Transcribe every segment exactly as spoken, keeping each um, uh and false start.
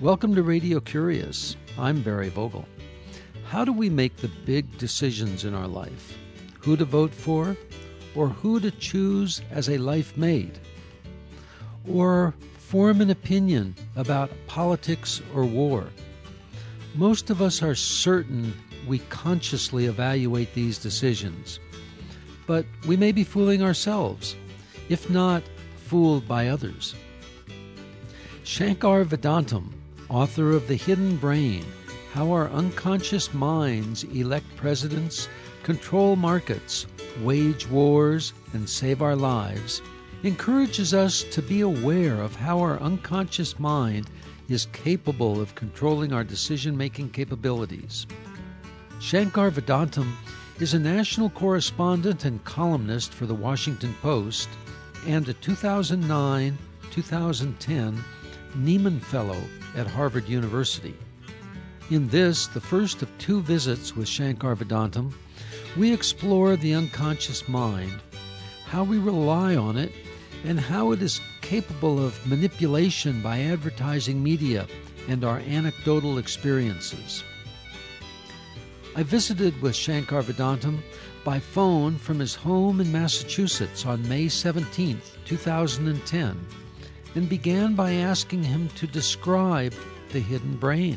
Welcome to Radio Curious. I'm Barry Vogel. How do we make the big decisions in our life? Who to vote for, or who to choose as a life mate? Or form an opinion about politics or war? Most of us are certain we consciously evaluate these decisions, but we may be fooling ourselves, if not fooled by others. Shankar Vedantam, author of The Hidden Brain, How Our Unconscious Minds Elect Presidents, Control Markets, Wage Wars, and Save Our Lives, encourages us to be aware of how our unconscious mind is capable of controlling our decision-making capabilities. Shankar Vedantam is a national correspondent and columnist for The Washington Post and a two thousand nine to two thousand ten Nieman Fellow at Harvard University. In this, the first of two visits with Shankar Vedantam, we explore the unconscious mind, how we rely on it, and how it is capable of manipulation by advertising media and our anecdotal experiences. I visited with Shankar Vedantam by phone from his home in Massachusetts on May seventeenth, two thousand ten, and began by asking him to describe the hidden brain.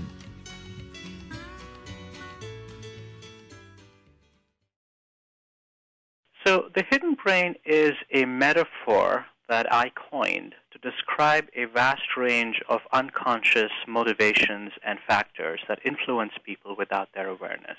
So the hidden brain is a metaphor that I coined to describe a vast range of unconscious motivations and factors that influence people without their awareness.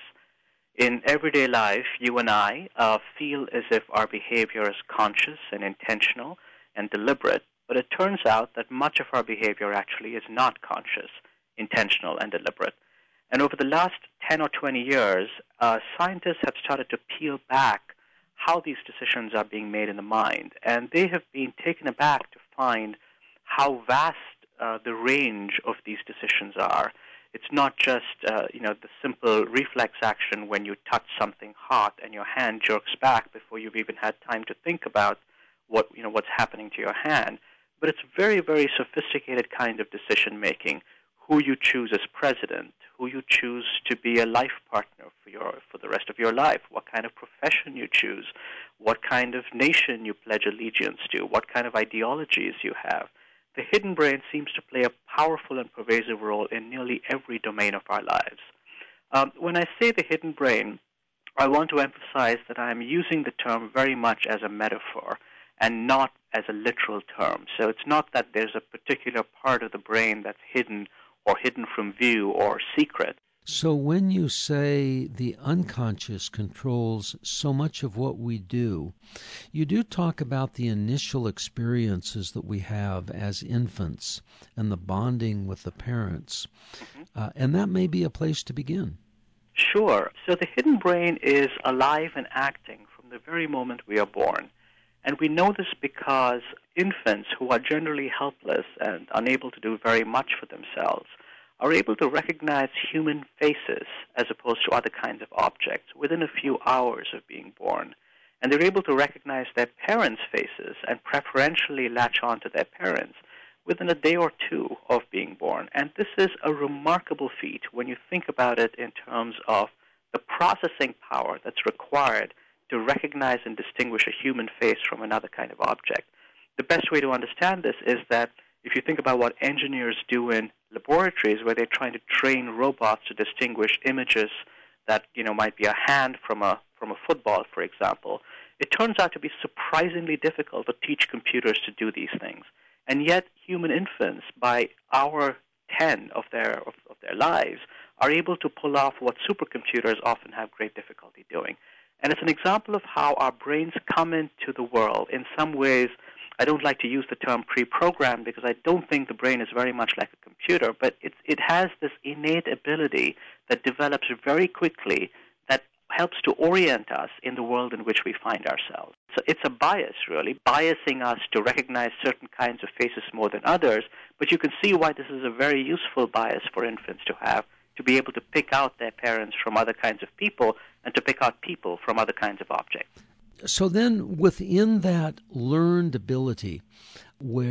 In everyday life, you and I uh, feel as if our behavior is conscious and intentional and deliberate, but it turns out that much of our behavior actually is not conscious, intentional, and deliberate. And over the last ten or twenty years, uh, scientists have started to peel back how these decisions are being made in the mind. And they have been taken aback to find how vast uh, the range of these decisions are. It's not just uh, you know, the simple reflex action when you touch something hot and your hand jerks back before you've even had time to think about what, you know, what's happening to your hand. But it's very, very sophisticated kind of decision-making. Who you choose as president, who you choose to be a life partner for your for the rest of your life, what kind of profession you choose, what kind of nation you pledge allegiance to, what kind of ideologies you have. The hidden brain seems to play a powerful and pervasive role in nearly every domain of our lives. Um, when I say the hidden brain, I want to emphasize that I am using the term very much as a metaphor and not as a literal term. So it's not that there's a particular part of the brain that's hidden or hidden from view or secret. So when you say the unconscious controls so much of what we do, you do talk about the initial experiences that we have as infants and the bonding with the parents. Mm-hmm. Uh, and that may be a place to begin. Sure. So the hidden brain is alive and acting from the very moment we are born. And we know this because infants, who are generally helpless and unable to do very much for themselves, are able to recognize human faces as opposed to other kinds of objects within a few hours of being born. And they're able to recognize their parents' faces and preferentially latch on to their parents within a day or two of being born. And this is a remarkable feat when you think about it in terms of the processing power that's required to recognize and distinguish a human face from another kind of object. The best way to understand this is that if you think about what engineers do in laboratories where they're trying to train robots to distinguish images that, you know, might be a hand from a from a football, for example, it turns out to be surprisingly difficult to teach computers to do these things. And yet human infants, by hour ten of their of, of their lives, are able to pull off what supercomputers often have great difficulty doing. And it's an example of how our brains come into the world. In some ways, I don't like to use the term pre-programmed because I don't think the brain is very much like a computer, but it's, it has this innate ability that develops very quickly that helps to orient us in the world in which we find ourselves. So it's a bias, really, biasing us to recognize certain kinds of faces more than others, but you can see why this is a very useful bias for infants to have, to be able to pick out their parents from other kinds of people and to pick out people from other kinds of objects. So then within that learned ability where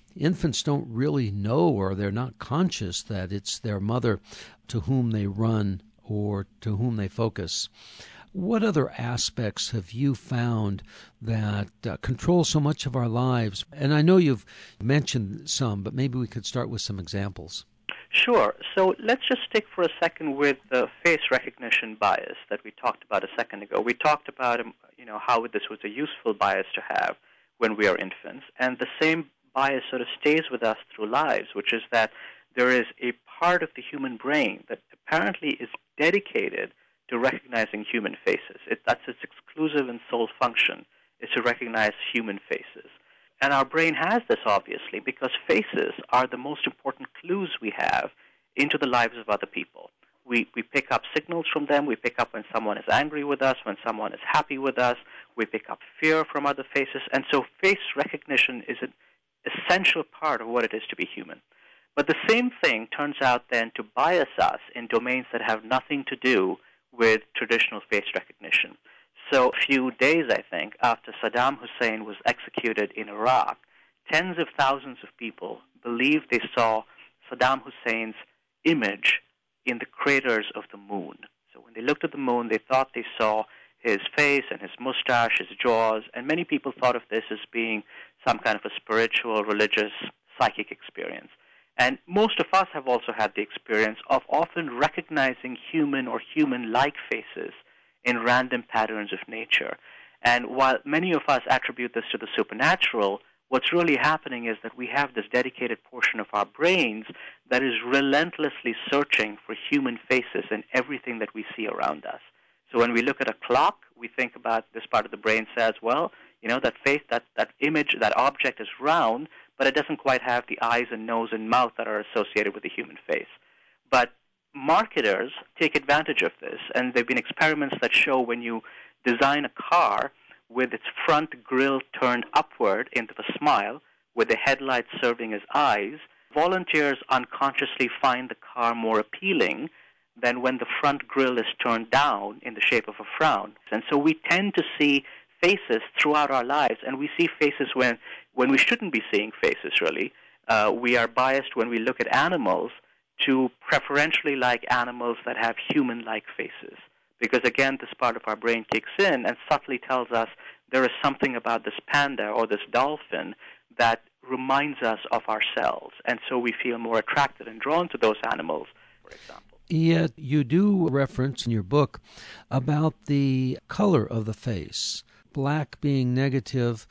infants don't really know, or they're not conscious that it's their mother to whom they run or to whom they focus. What other aspects have you found that uh, control so much of our lives? And I know you've mentioned some, but maybe we could start with some examples. Sure. So let's just stick for a second with the face recognition bias that we talked about a second ago. We talked about, um, you know, how this was a useful bias to have when we are infants, and the same bias sort of stays with us through lives, which is that there is a part of the human brain that apparently is dedicated to recognizing human faces. It, that's its exclusive and sole function, is to recognize human faces. And our brain has this, obviously, because faces are the most important clues we have into the lives of other people. We, we pick up signals from them. We pick up when someone is angry with us, when someone is happy with us. We pick up fear from other faces. And so face recognition is an essential part of what it is to be human. But the same thing turns out then to bias us in domains that have nothing to do with traditional face recognition. So a few days, I think, after Saddam Hussein was executed in Iraq, tens of thousands of people believed they saw Saddam Hussein's image in the craters of the moon. So when they looked at the moon, they thought they saw his face and his mustache, his jaws, and many people thought of this as being some kind of a spiritual, religious, psychic experience. And most of us have also had the experience of often recognizing human or human-like faces in random patterns of nature. And while many of us attribute this to the supernatural, what's really happening is that we have this dedicated portion of our brains that is relentlessly searching for human faces in everything that we see around us. So when we look at a clock, we think about this part of the brain says, well, you know, that face, that, that image, that object is round, but it doesn't quite have the eyes and nose and mouth that are associated with the human face. But marketers take advantage of this, and there have been experiments that show when you design a car with its front grille turned upward into a smile, with the headlights serving as eyes, volunteers unconsciously find the car more appealing than when the front grille is turned down in the shape of a frown. And so we tend to see faces throughout our lives, and we see faces when, when we shouldn't be seeing faces, really. Uh, we are biased when we look at animals to preferentially like animals that have human-like faces. Because, again, this part of our brain kicks in and subtly tells us there is something about this panda or this dolphin that reminds us of ourselves. And so we feel more attracted and drawn to those animals, for example. Yet you do reference in your book about the color of the face, black being negative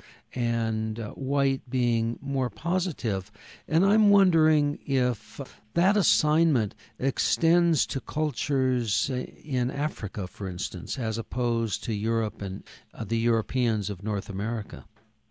and uh, white being more positive. And I'm wondering if that assignment extends to cultures in Africa, for instance, as opposed to Europe and uh, the Europeans of North America.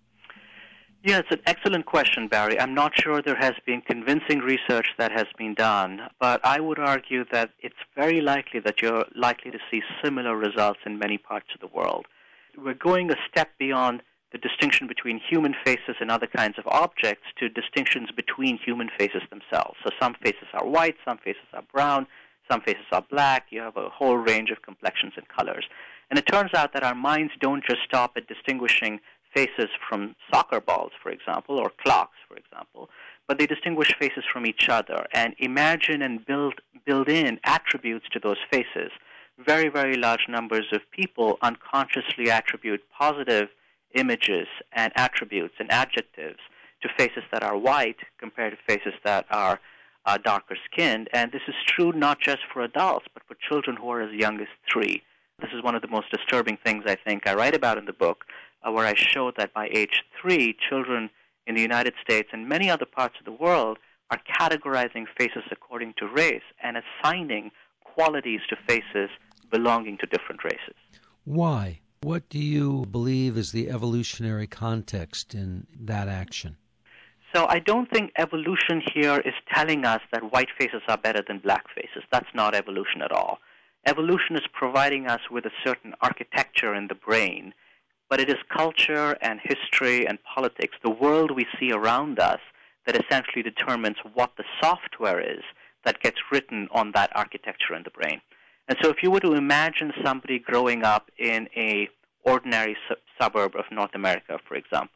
Yeah, it's an excellent question, Barry. I'm not sure there has been convincing research that has been done, but I would argue that it's very likely that you're likely to see similar results in many parts of the world. We're going a step beyond the distinction between human faces and other kinds of objects to distinctions between human faces themselves. So some faces are white, some faces are brown, some faces are black. You have a whole range of complexions and colors. And it turns out that our minds don't just stop at distinguishing faces from soccer balls, for example, or clocks, for example, but they distinguish faces from each other and imagine and build build in attributes to those faces. Very, very large numbers of people unconsciously attribute positive images and attributes and adjectives to faces that are white compared to faces that are uh, darker skinned. And this is true not just for adults, but for children who are as young as three. This is one of the most disturbing things I think I write about in the book, uh, where I show that by age three, children in the United States and many other parts of the world are categorizing faces according to race and assigning qualities to faces belonging to different races. Why? What do you believe is the evolutionary context in that action? So I don't think evolution here is telling us that white faces are better than black faces. That's not evolution at all. Evolution is providing us with a certain architecture in the brain, but it is culture and history and politics, the world we see around us, that essentially determines what the software is that gets written on that architecture in the brain. And so if you were to imagine somebody growing up in a ordinary su- suburb of North America, for example,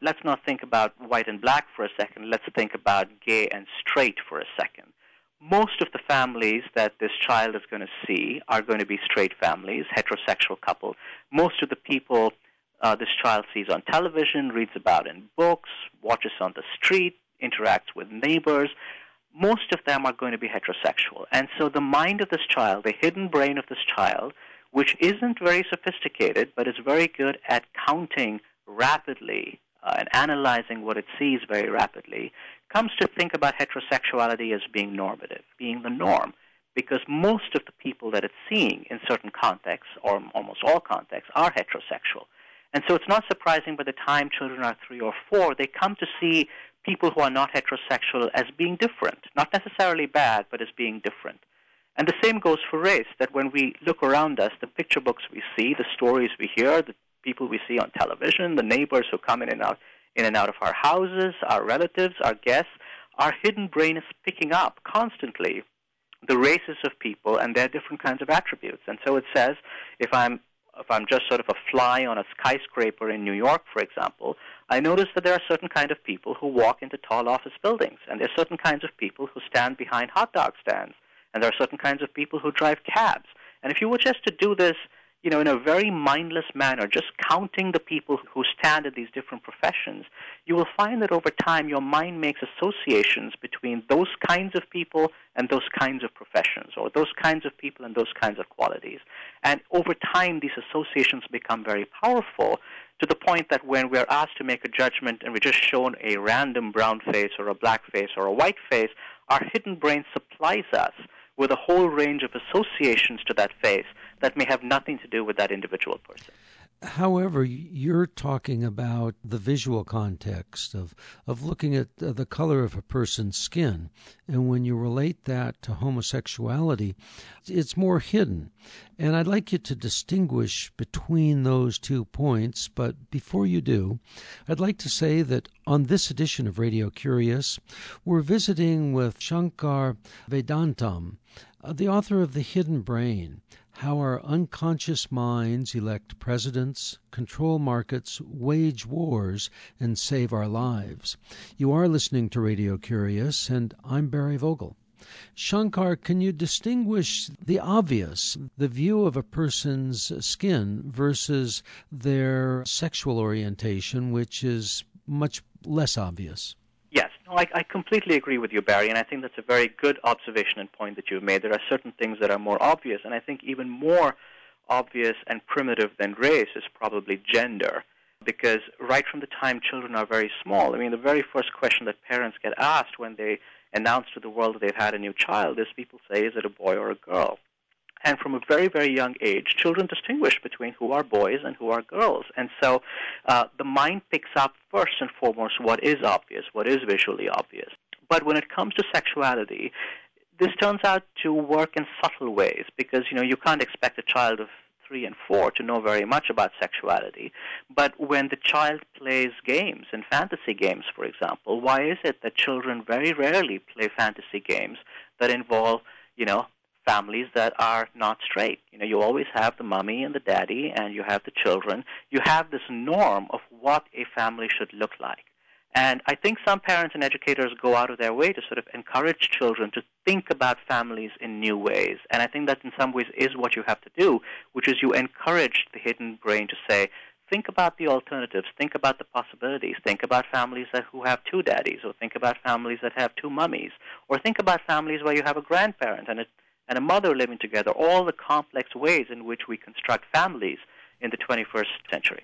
let's not think about white and black for a second. Let's think about gay and straight for a second. Most of the families that this child is going to see are going to be straight families, heterosexual couple. Most of the people uh, this child sees on television, reads about in books, watches on the street, interacts with neighbors, most of them are going to be heterosexual. And so the mind of this child, the hidden brain of this child, which isn't very sophisticated but is very good at counting rapidly uh, and analyzing what it sees very rapidly, comes to think about heterosexuality as being normative, being the norm, because most of the people that it's seeing in certain contexts, or almost all contexts, are heterosexual. And so it's not surprising by the time children are three or four, they come to see people who are not heterosexual as being different, not necessarily bad, but as being different. And the same goes for race, that when we look around us, the picture books we see, the stories we hear, the people we see on television, the neighbors who come in and out in and out of our houses, our relatives, our guests, our hidden brain is picking up constantly the races of people and their different kinds of attributes. And so it says, if I'm if I'm just sort of a fly on a skyscraper in New York, for example, I notice that there are certain kind of people who walk into tall office buildings, and there are certain kinds of people who stand behind hot dog stands, and there are certain kinds of people who drive cabs. And if you were just to do this, you know, in a very mindless manner, just counting the people who stand in these different professions, you will find that over time your mind makes associations between those kinds of people and those kinds of professions, or those kinds of people and those kinds of qualities. And over time, these associations become very powerful, to the point that when we're asked to make a judgment and we're just shown a random brown face or a black face or a white face, our hidden brain supplies us with a whole range of associations to that face that may have nothing to do with that individual person. However, you're talking about the visual context of, of looking at the color of a person's skin. And when you relate that to homosexuality, it's more hidden. And I'd like you to distinguish between those two points. But before you do, I'd like to say that on this edition of Radio Curious, we're visiting with Shankar Vedantam, uh, the author of The Hidden Brain: How Our Unconscious Minds Elect Presidents, Control Markets, Wage Wars, and Save Our Lives. You are listening to Radio Curious, and I'm Barry Vogel. Shankar, can you distinguish the obvious, the view of a person's skin versus their sexual orientation, which is much less obvious? Yes, no, I, I completely agree with you, Barry, and I think that's a very good observation and point that you've made. There are certain things that are more obvious, and I think even more obvious and primitive than race is probably gender, because right from the time children are very small, I mean, the very first question that parents get asked when they announce to the world that they've had a new child is, people say, is it a boy or a girl? And from a very, very young age, children distinguish between who are boys and who are girls. And so uh, the mind picks up first and foremost what is obvious, what is visually obvious. But when it comes to sexuality, this turns out to work in subtle ways, because, you know, you can't expect a child of three and four to know very much about sexuality. But when the child plays games, and fantasy games, for example, why is it that children very rarely play fantasy games that involve, you know, families that are not straight? You know, you always have the mommy and the daddy, and you have the children. You have this norm of what a family should look like. And I think some parents and educators go out of their way to sort of encourage children to think about families in new ways. And I think that in some ways is what you have to do, which is you encourage the hidden brain to say, think about the alternatives, think about the possibilities, think about families that who have two daddies, or think about families that have two mummies, or think about families where you have a grandparent and a and a mother living together, all the complex ways in which we construct families in the twenty-first century.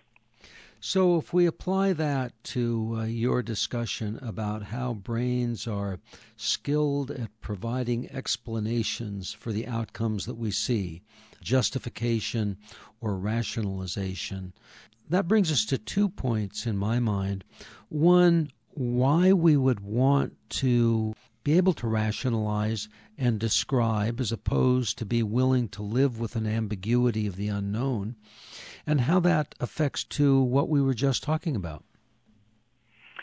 So if we apply that to uh, your discussion about how brains are skilled at providing explanations for the outcomes that we see, justification or rationalization, that brings us to two points in my mind. One, why we would want to be able to rationalize and describe as opposed to be willing to live with an ambiguity of the unknown, and how that affects to what we were just talking about.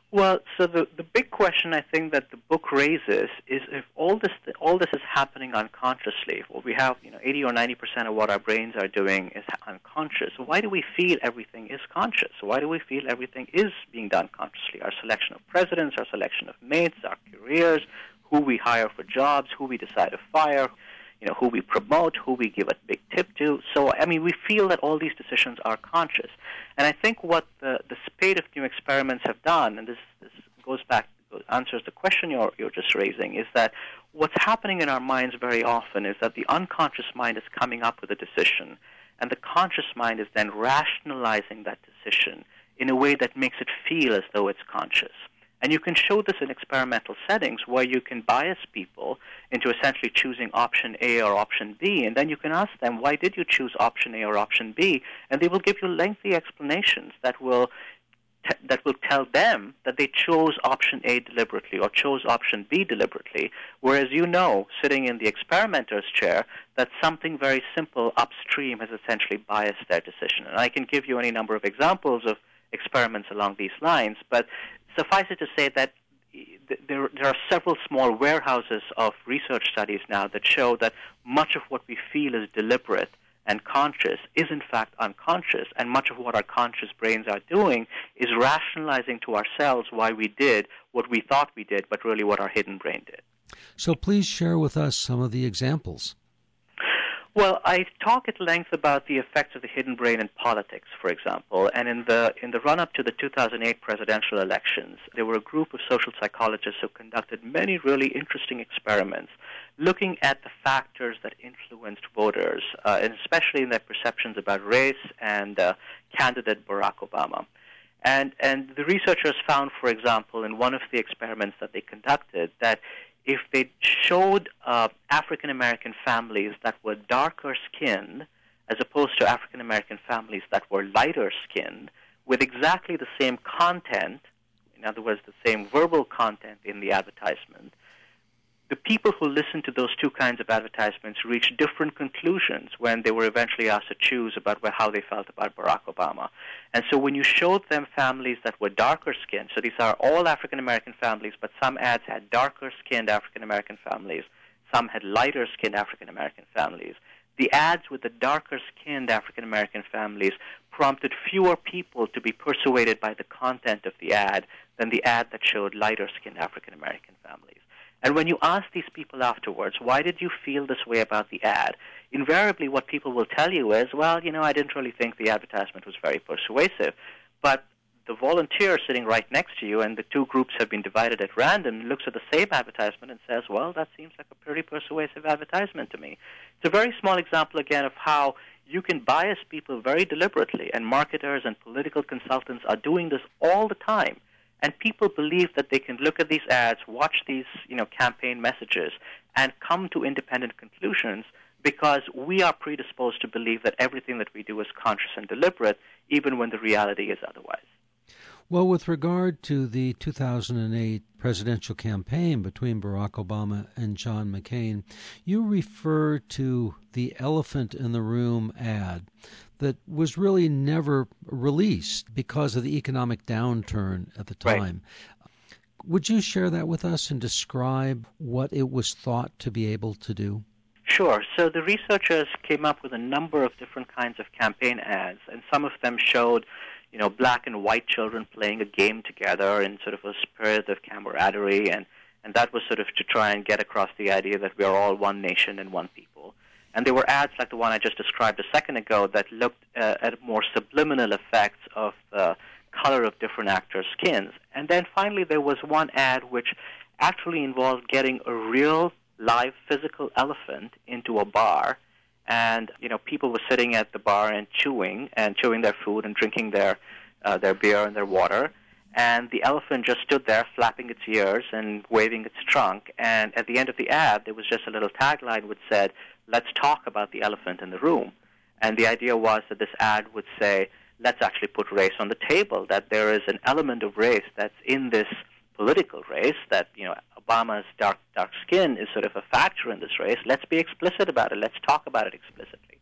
Well, so the, the big question I think that the book raises is if all this all this is happening unconsciously. Well, we have you know eighty or ninety percent of what our brains are doing is unconscious. So why do we feel everything is conscious? Why do we feel everything is being done consciously? Our selection of presidents, our selection of mates, our careers, who we hire for jobs, who we decide to fire, you know, who we promote, who we give a big tip to. So, I mean, we feel that all these decisions are conscious. And I think what the, the spate of new experiments have done, and this, this goes back, answers the question you're, you're just raising, is that what's happening in our minds very often is that the unconscious mind is coming up with a decision, and the conscious mind is then rationalizing that decision in a way that makes it feel as though it's conscious. And you can show this in experimental settings where you can bias people into essentially choosing option A or option B, and then you can ask them, why did you choose option A or option B? And they will give you lengthy explanations that will t- that will tell them that they chose option A deliberately or chose option B deliberately, whereas you know, sitting in the experimenter's chair, that something very simple upstream has essentially biased their decision. And I can give you any number of examples of experiments along these lines, but suffice it to say that there, there are several small warehouses of research studies now that show that much of what we feel is deliberate and conscious is in fact unconscious, and much of what our conscious brains are doing is rationalizing to ourselves why we did what we thought we did, but really what our hidden brain did. So please share with us some of the examples. Well, I talk at length about the effects of the hidden brain in politics, for example, and in the in the run-up to the two thousand eight presidential elections, there were a group of social psychologists who conducted many really interesting experiments looking at the factors that influenced voters, uh, and especially in their perceptions about race and uh, candidate Barack Obama. And, and the researchers found, for example, in one of the experiments that they conducted, that if they showed uh, African-American families that were darker skinned as opposed to African-American families that were lighter skinned with exactly the same content, in other words, the same verbal content in the advertisement, the people who listened to those two kinds of advertisements reached different conclusions when they were eventually asked to choose about how they felt about Barack Obama. And so when you showed them families that were darker skinned, so these are all African-American families, but some ads had darker-skinned African-American families, some had lighter-skinned African-American families. The ads with the darker-skinned African-American families prompted fewer people to be persuaded by the content of the ad than the ad that showed lighter-skinned African-American families. And when you ask these people afterwards, why did you feel this way about the ad? Invariably what people will tell you is, well, you know, I didn't really think the advertisement was very persuasive. But the volunteer sitting right next to you, and the two groups have been divided at random, looks at the same advertisement and says, well, that seems like a pretty persuasive advertisement to me. It's a very small example, again, of how you can bias people very deliberately, and marketers and political consultants are doing this all the time. And people believe that they can look at these ads, watch these, you know, campaign messages, and come to independent conclusions because we are predisposed to believe that everything that we do is conscious and deliberate, even when the reality is otherwise. Well, with regard to the two thousand eight presidential campaign between Barack Obama and John McCain, you refer to the elephant in the room ad that was really never released because of the economic downturn at the time. Right. Would you share that with us and describe what it was thought to be able to do? Sure. So the researchers came up with a number of different kinds of campaign ads, and some of them showed, you know, black and white children playing a game together in sort of a spirit of camaraderie, and, and that was sort of to try and get across the idea that we are all one nation and one people. And there were ads like the one I just described a second ago that looked uh, at more subliminal effects of the color of different actors' skins. And then finally there was one ad which actually involved getting a real live physical elephant into a bar. And, you know, people were sitting at the bar and chewing and chewing their food and drinking their uh, their beer and their water. And the elephant just stood there flapping its ears and waving its trunk. And at the end of the ad, there was just a little tagline which said, let's talk about the elephant in the room. And the idea was that this ad would say, let's actually put race on the table, that there is an element of race that's in this political race, that, you know, Obama's dark dark skin is sort of a factor in this race. Let's be explicit about it. Let's talk about it explicitly.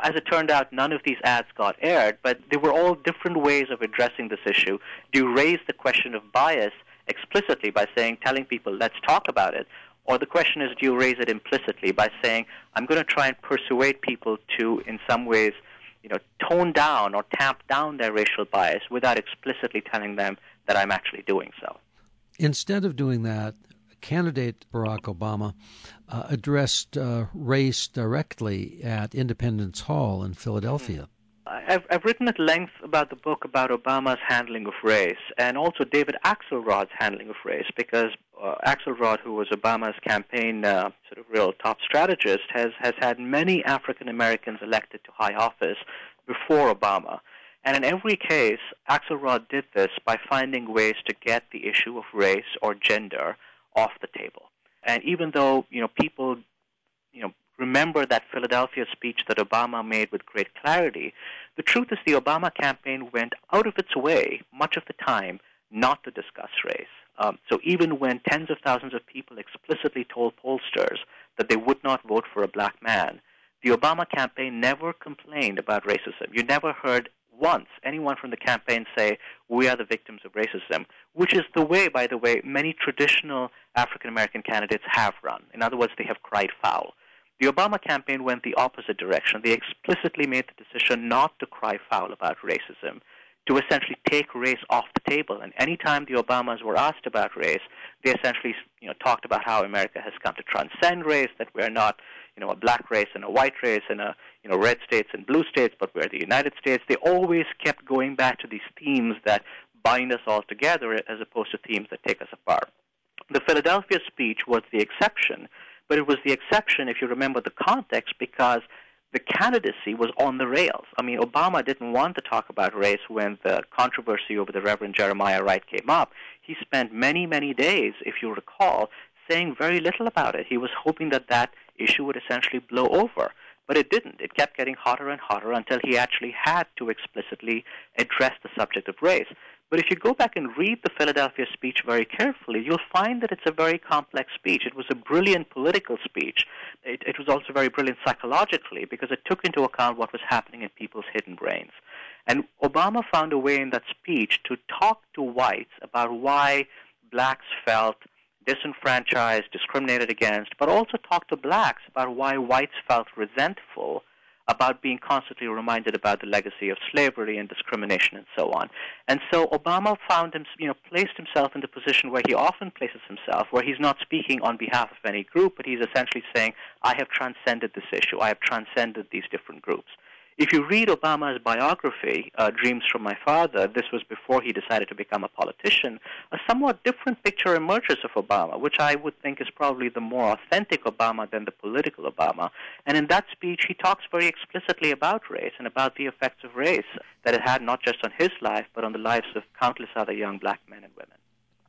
As it turned out, none of these ads got aired, but they were all different ways of addressing this issue. Do you raise the question of bias explicitly by saying, telling people, let's talk about it? Or the question is, do you raise it implicitly by saying, I'm going to try and persuade people to, in some ways, you know, tone down or tamp down their racial bias without explicitly telling them that I'm actually doing so? Instead of doing that, candidate Barack Obama uh, addressed uh, race directly at Independence Hall in Philadelphia. I've, I've written at length about the book about Obama's handling of race and also David Axelrod's handling of race, because uh, Axelrod, who was Obama's campaign uh, sort of real top strategist, has, has had many African Americans elected to high office before Obama. And in every case, Axelrod did this by finding ways to get the issue of race or gender off the table. And even though, you know, people, you know, remember that Philadelphia speech that Obama made with great clarity, the truth is the Obama campaign went out of its way much of the time not to discuss race. Um, so even when tens of thousands of people explicitly told pollsters that they would not vote for a black man, the Obama campaign never complained about racism. You never heard once anyone from the campaign say, we are the victims of racism, which is the way, by the way, many traditional African-American candidates have run. In other words, they have cried foul. The Obama campaign went the opposite direction. They explicitly made the decision not to cry foul about racism, to essentially take race off the table. And any time the Obamas were asked about race, they essentially, you know, talked about how America has come to transcend race, that we're not, you know, a black race and a white race and a, you know, red states and blue states, but we're the United States. They always kept going back to these themes that bind us all together as opposed to themes that take us apart. The Philadelphia speech was the exception, but it was the exception, if you remember the context, because the candidacy was on the rails. I mean, Obama didn't want to talk about race when the controversy over the Reverend Jeremiah Wright came up. He spent many, many days, if you recall, saying very little about it. He was hoping that that issue would essentially blow over. But it didn't. It kept getting hotter and hotter until he actually had to explicitly address the subject of race. But if you go back and read the Philadelphia speech very carefully, you'll find that it's a very complex speech. It was a brilliant political speech. It, it was also very brilliant psychologically because it took into account what was happening in people's hidden brains. And Obama found a way in that speech to talk to whites about why blacks felt disenfranchised, discriminated against, but also talk to blacks about why whites felt resentful about being constantly reminded about the legacy of slavery and discrimination and so on. And so Obama found him, you know, placed himself in the position where he often places himself, where he's not speaking on behalf of any group, but he's essentially saying, I have transcended this issue. I have transcended these different groups. If you read Obama's biography, uh, Dreams from My Father, this was before he decided to become a politician, a somewhat different picture emerges of Obama, which I would think is probably the more authentic Obama than the political Obama. And in that speech, he talks very explicitly about race and about the effects of race that it had not just on his life, but on the lives of countless other young black men and women.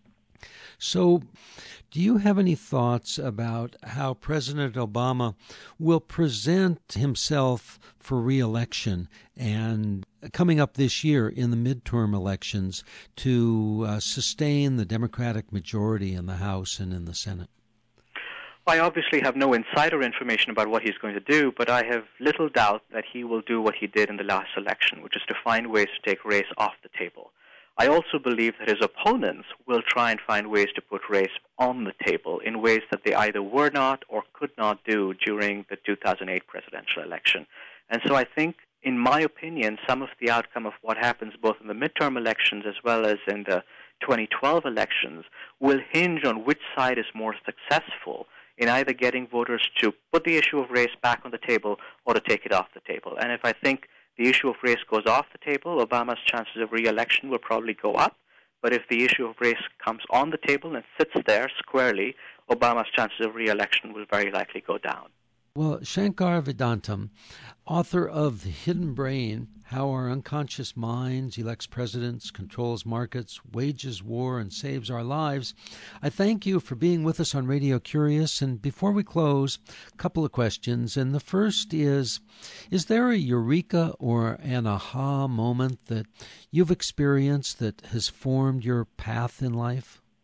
So, do you have any thoughts about how President Obama will present himself for re-election and coming up this year in the midterm elections to uh, sustain the Democratic majority in the House and in the Senate? I obviously have no insider information about what he's going to do, but I have little doubt that he will do what he did in the last election, which is to find ways to take race off the table. I also believe that his opponents will try and find ways to put race on the table in ways that they either were not or could not do during the two thousand eight presidential election. And so I think, in my opinion, some of the outcome of what happens both in the midterm elections as well as in the twenty twelve elections will hinge on which side is more successful in either getting voters to put the issue of race back on the table or to take it off the table. And if I think the issue of race goes off the table, Obama's chances of re-election will probably go up. But if the issue of race comes on the table and sits there squarely, Obama's chances of re-election will very likely go down. Well, Shankar Vedantam, author of The Hidden Brain, How Our Unconscious Minds Elects Presidents, Controls Markets, Wages War, and Saves Our Lives, I thank you for being with us on Radio Curious. And before we close, a couple of questions. And the first is, is there a eureka or an aha moment that you've experienced that has formed your path in life?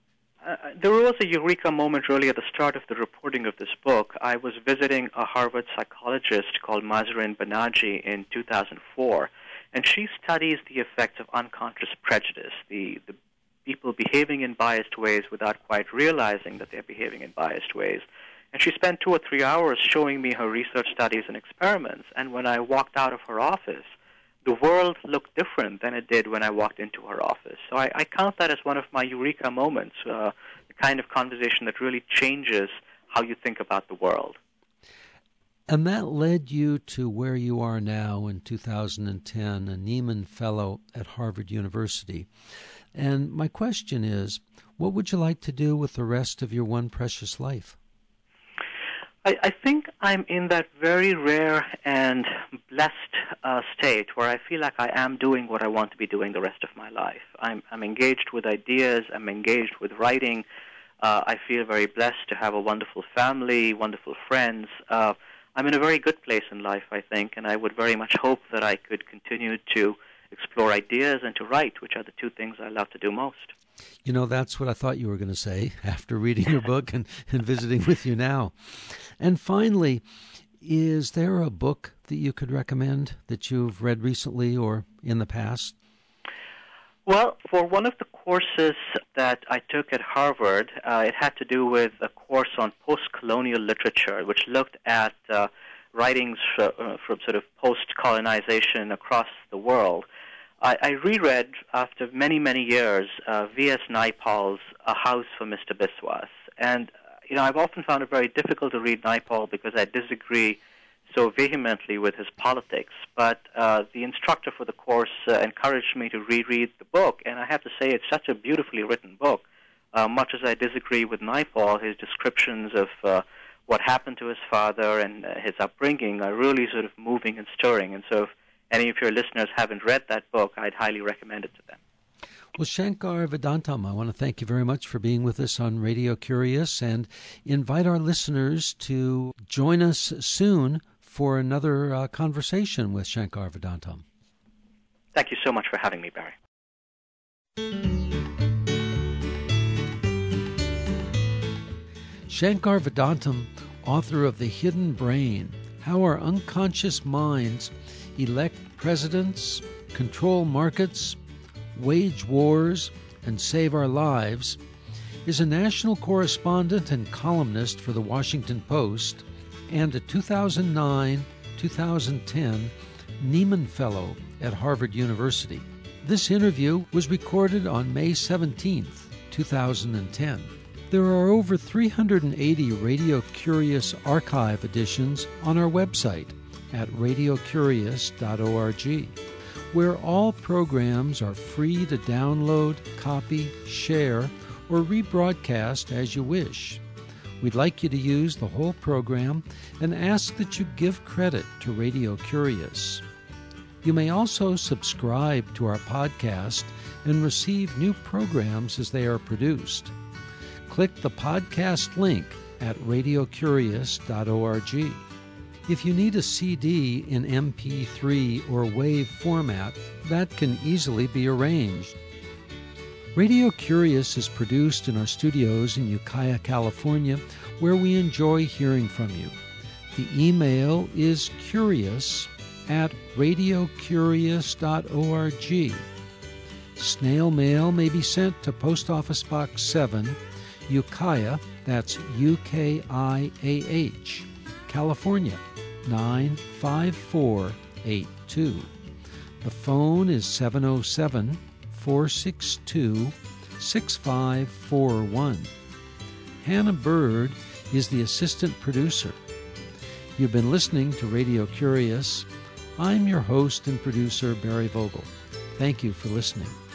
Uh, there was a eureka moment really at the start of the reporting of this book. I was visiting a Harvard psychologist called Mahzarin Banaji in two thousand four, and she studies the effects of unconscious prejudice, the, the people behaving in biased ways without quite realizing that they're behaving in biased ways. And she spent two or three hours showing me her research studies and experiments, and when I walked out of her office, the world looked different than it did when I walked into her office. So I, I count that as one of my eureka moments, uh, the kind of conversation that really changes how you think about the world. And that led you to where you are now in two thousand ten, a Nieman Fellow at Harvard University. And my question is, what would you like to do with the rest of your one precious life? I, I think I'm in that very rare and blessed uh, state where I feel like I am doing what I want to be doing the rest of my life. I'm, I'm engaged with ideas. I'm engaged with writing. Uh, I feel very blessed to have a wonderful family, wonderful friends. Uh, I'm in a very good place in life, I think, and I would very much hope that I could continue to explore ideas and to write, which are the two things I love to do most. You know, that's what I thought you were going to say after reading your book and, and visiting with you now. And finally, is there a book that you could recommend that you've read recently or in the past? Well, for one of the courses that I took at Harvard, uh, it had to do with a course on post-colonial literature, which looked at uh, writings uh, from sort of post-colonization across the world. I, I reread, after many, many years, uh, V S Naipaul's A House for Mister Biswas. And, you know, I've often found it very difficult to read Naipaul because I disagree so vehemently with his politics. But uh, the instructor for the course uh, encouraged me to reread the book, and I have to say it's such a beautifully written book. Uh, much as I disagree with Naipaul, his descriptions of uh, what happened to his father and uh, his upbringing are really sort of moving and stirring. And so if any of your listeners haven't read that book, I'd highly recommend it to them. Well, Shankar Vedantam, I want to thank you very much for being with us on Radio Curious and invite our listeners to join us soon for another uh, conversation with Shankar Vedantam. Thank you so much for having me, Barry. Shankar Vedantam, author of The Hidden Brain, How Our Unconscious Minds Elect Presidents, Control Markets, Wage Wars, and Save Our Lives, is a national correspondent and columnist for The Washington Post and a two thousand nine to two thousand ten Nieman Fellow at Harvard University. This interview was recorded on May seventeenth, two thousand ten. There are over three hundred eighty Radio Curious archive editions on our website at radio curious dot org, where all programs are free to download, copy, share, or rebroadcast as you wish. We'd like you to use the whole program and ask that you give credit to Radio Curious. You may also subscribe to our podcast and receive new programs as they are produced. Click the podcast link at radio curious dot org. If you need a C D in M P three or WAV format, that can easily be arranged. Radio Curious is produced in our studios in Ukiah, California, where we enjoy hearing from you. The email is curious at radio curious dot org. Snail mail may be sent to Post Office Box seven, Ukiah, that's U K I A H, California, nine five four eight two. The phone is seven oh seven, four six two, six five four one. Hannah Bird is the assistant producer. You've been listening to Radio Curious. I'm your host and producer, Barry Vogel. Thank you for listening.